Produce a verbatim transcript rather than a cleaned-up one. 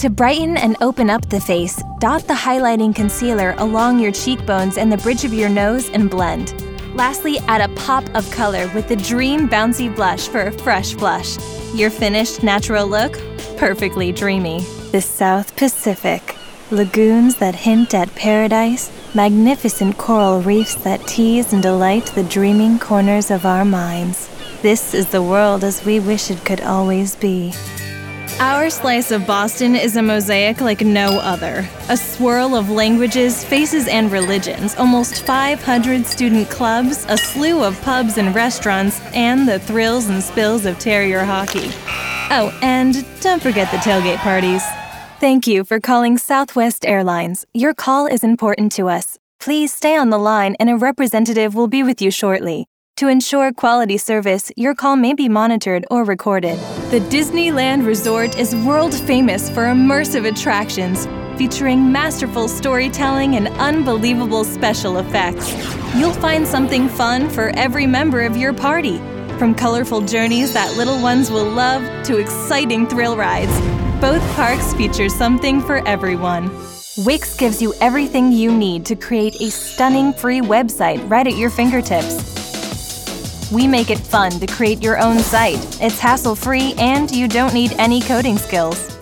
To brighten and open up the face, dot the highlighting concealer along your cheekbones and the bridge of your nose and blend. Lastly, add a pop of color with the Dream Bouncy Blush for a fresh blush. Your finished natural look? Perfectly dreamy. The South Pacific. Lagoons that hint at paradise, magnificent coral reefs that tease and delight the dreaming corners of our minds. This is the world as we wish it could always be. Our slice of Boston is a mosaic like no other. A swirl of languages, faces, and religions, almost five hundred student clubs, a slew of pubs and restaurants, and the thrills and spills of Terrier hockey. Oh, and don't forget the tailgate parties. Thank you for calling Southwest Airlines. Your call is important to us. Please stay on the line and a representative will be with you shortly. To ensure quality service, your call may be monitored or recorded. The Disneyland Resort is world famous for immersive attractions, featuring masterful storytelling and unbelievable special effects. You'll find something fun for every member of your party, from colorful journeys that little ones will love to exciting thrill rides. Both parks feature something for everyone. Wix gives you everything you need to create a stunning free website right at your fingertips. We make it fun to create your own site. It's hassle-free and you don't need any coding skills.